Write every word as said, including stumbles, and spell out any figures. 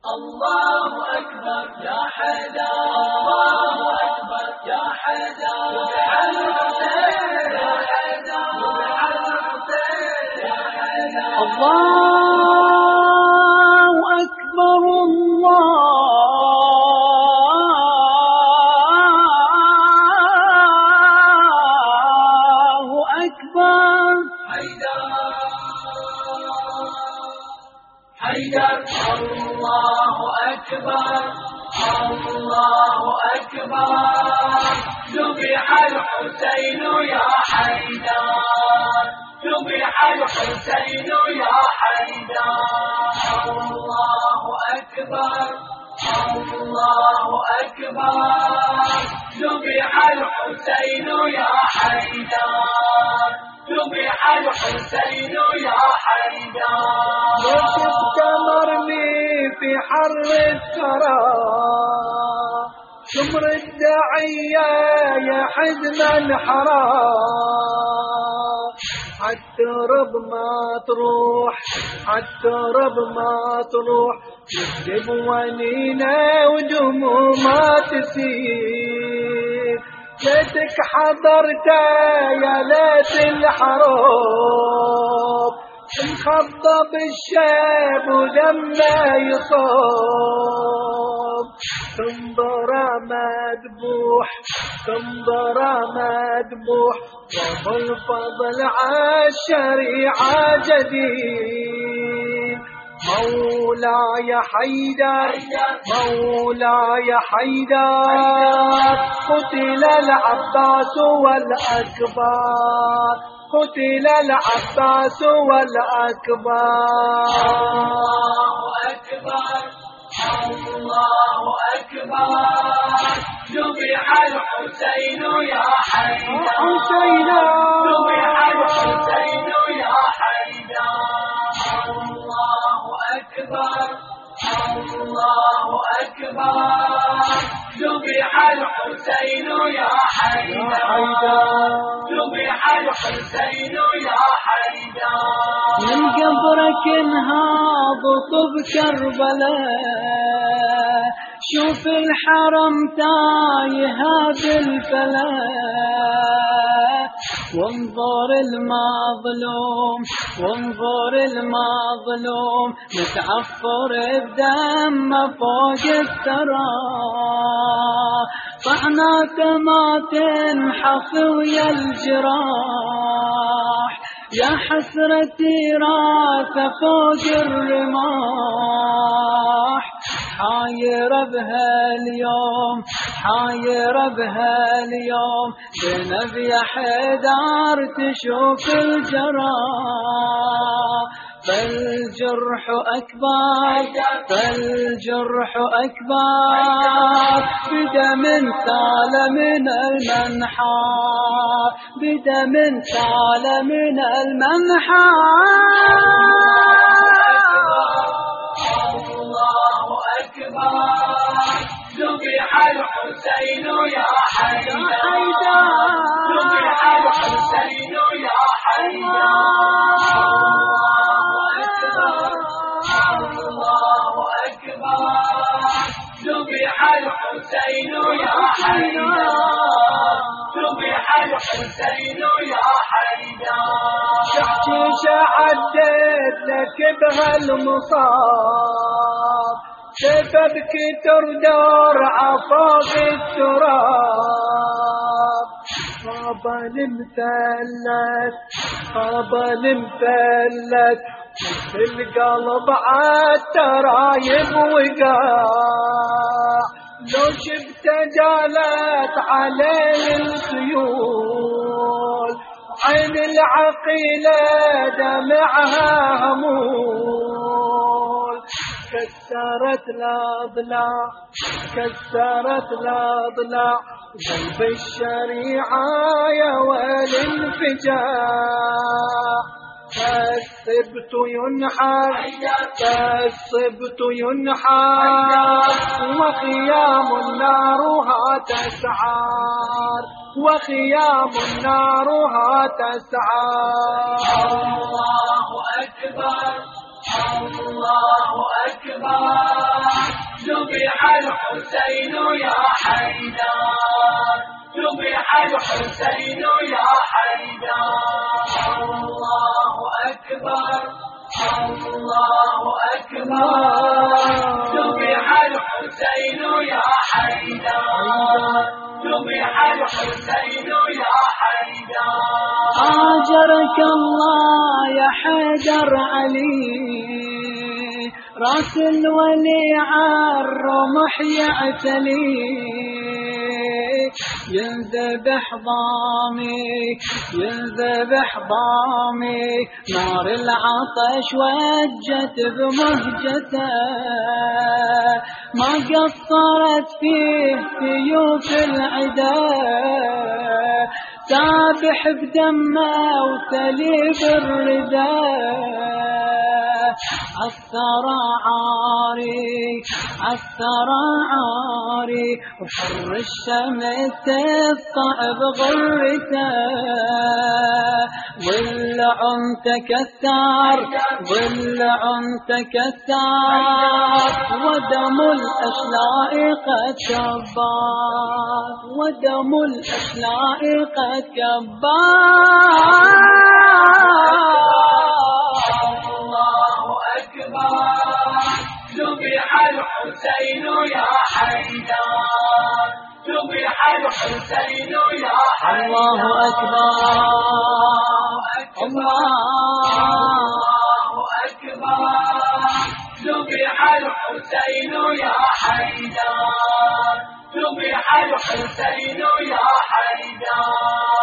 الله أكبر يا حيدر، الله أكبر يا حيدر، وبعلى الحسين يا حيدر، وبعلى الحسين يا حيدر. الله أكبر الله أكبر. حيدر حيدر الله أكبر الله أكبر، ذبح الحسين يا حيدر، ذبح الحسين يا حيدر. الله أكبر الله أكبر، ذبح الحسين يا حيدر، ذبح الحسين يا حيدر. مرمي في حر الثرى، شمر الداعية يا حزن حرى، عالترب ما تروح عالترب ما تروح، يكذب ونينا ودموع ما تسيل. ليتك حضرت يا ليت الحروب، انخضب الشاب ولما يصاب. تنظر مذبوح تنظر مذبوح، وابو الفضل عالشريعة جديد. مولاي حيدر مولاي حيدر، قتل العباس والأكبر، قتل العباس والأكبر. الله أكبر الله أكبر، ذبح الحسين يا حيدر، ذبح الحسين يا حيدر. الله أكبر الله أكبر، ذبح الحسين يا حيدر، ذبح الحسين يا حيدر. من قبرك انهاض بكربلاء، شوف الحرم تايها بالفلاح. وانظر المظلوم وانظر المظلوم، متعفر الدم فوق الثرى. طعنات ما تنحف ويا الجراح، يا حسرتي راسه فوق الرماح. حايرة بها اليوم حايرة بها اليوم، بنبي حيدر تشوف الجراح. فالجرح أكبر فالجرح أكبر، بدم سال من المنحى، بدم سال من المنحى. الله أكبر، ذبح الحسين يا حيدر، ذبح الحسين يا حيدر. الله أكبر، ذبح الحسين يا حيدر، ذبح الحسين يا حيدر. شحشيشة عدت لك بهالمصاب، سببك تردور عفاف التراب. خاب المثلث خاب المثلث، في القلب عالترايب وقاع. لو شفت جالت عليه الخيول، عين العقيلة دمعها همول. كسرت الأضلاع كسرت الأضلاع، قلب الشريعة يا ويل انفجاع. فالسبت ينحر فالسبت ينحر، وخيام النار تسعار، وخيام النار تسعار. الله أكبر الله أكبر، ذبح الحسين يا حيدر ذبح الحسين يا حيدر الله أكبر الله أكبر ذبح الحسين يا حيدر ذبح الحسين يا حيدر آجرك الله يا حيدر علي راس الولي عالرمح يعتلي ينذبح ضامي ينذبح ضامي نار العطش وجت بمهجته ما قصرت فيه سيوف العدا سابح بدمه وتلي بالردى عالثرى عاري عالثرى عاري وحر الشمس تسطع بغرته ظل عنتك الثار ظل عنتك الثار ودم الأشلاء قد كبار ودم الأشلاء قد كبار ذبح الحسين يا حيدر ذبح الحسين يا حيدر الله أكبر الله أكبر ذبح الحسين يا حيدر ذبح الحسين يا حيدر